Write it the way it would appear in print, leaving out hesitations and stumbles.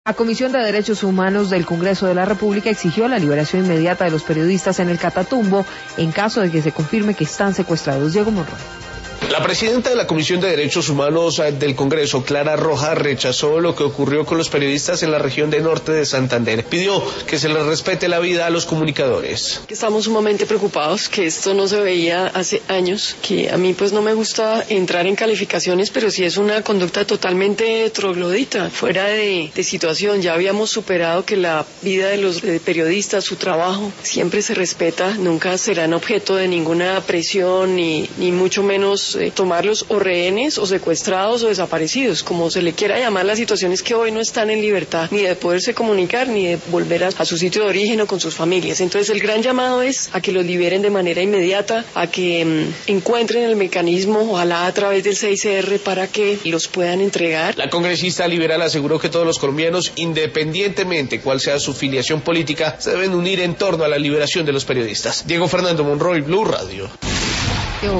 La Comisión de Derechos Humanos del Congreso de la República exigió la liberación inmediata de los periodistas en el Catatumbo en caso de que se confirme que están secuestrados. Diego Monroy. La presidenta de la Comisión de Derechos Humanos del Congreso, Clara Roja, rechazó lo que ocurrió con los periodistas en la región de norte de Santander. Pidió que se les respete la vida a los comunicadores. Estamos sumamente preocupados, que esto no se veía hace años, que a mí pues no me gusta entrar en calificaciones, pero sí es una conducta totalmente troglodita, fuera de situación. Ya habíamos superado que la vida de los periodistas, su trabajo, siempre se respeta, nunca serán objeto de ninguna presión, ni mucho menos tomarlos o rehenes o secuestrados o desaparecidos, como se le quiera llamar. Las situaciones que hoy no están en libertad ni de poderse comunicar ni de volver a su sitio de origen o con sus familias. Entonces el gran llamado es a que los liberen de manera inmediata, a que encuentren el mecanismo, ojalá a través del CICR, para que los puedan entregar. La congresista liberal aseguró que todos los colombianos, independientemente cuál sea su filiación política, se deben unir en torno a la liberación de los periodistas. Diego Fernando Monroy, Blue Radio.